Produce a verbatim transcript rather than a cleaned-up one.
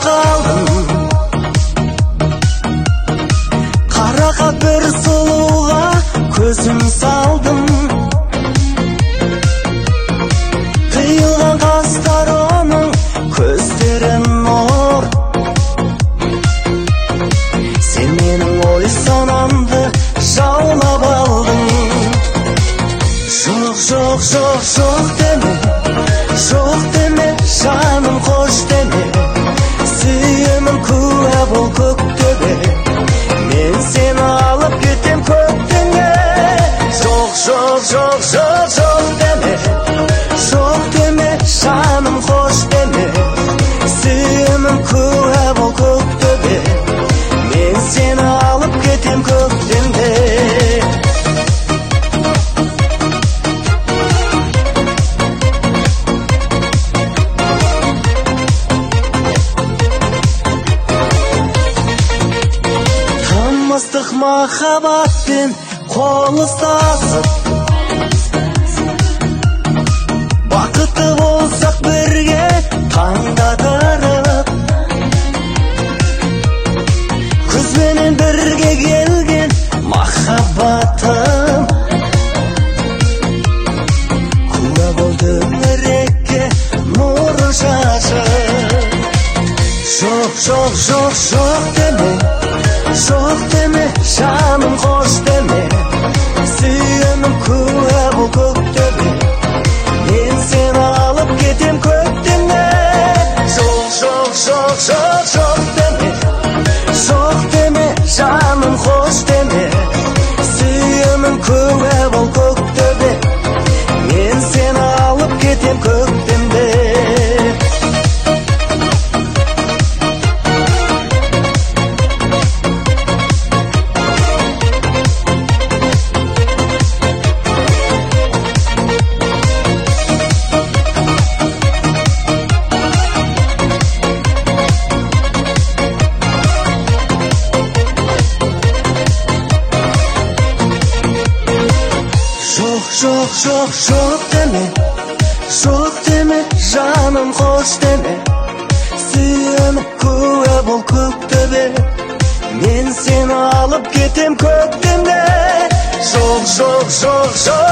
қалдым, қараға бір сұлуға көзім салдым. Қиылған қастар оның көздерін нұр. Сен менің ой санамды жаулап алдың. Жоқ, жоқ, жоқ, жоқ деме, жоқ деме, жаным қош деме. Сүйемін куә бол көктөбе, мен сені алып кетем көктемге. Жоқ, жоқ, жоқ, жоқ, жоқ деме, жоқ деме, жаным қош деме. Сүйемін куә бол көктөбе, мен сені алып кетем көктемге. Ыстық махаббатпен қол ұстасып, бақытты болсақ бірге таңдатырып, күзбенен бірге келген махаббатым, куә болды өрекке нұрын шашып. Жоқ, жоқ, жоқ, жоқ деме, жоқ деме, жаным қош деме. Сүйемін куә бол көктөбе, мен сені алып кетем көктемге. Жоқ, жоқ, жоқ, жоқ, жоқ деме, жоқ деме, жаным қош деме. Сүйемін куә бол көктөбе, мен сені алып кетем көктемге. Жоқ, жоқ, жоқ деме, жоқ деме, жаным қош деме. Сүйемін куә бол көктөбе, мен сені алып кетем көктемге. Жоқ, жоқ, жоқ, жоқ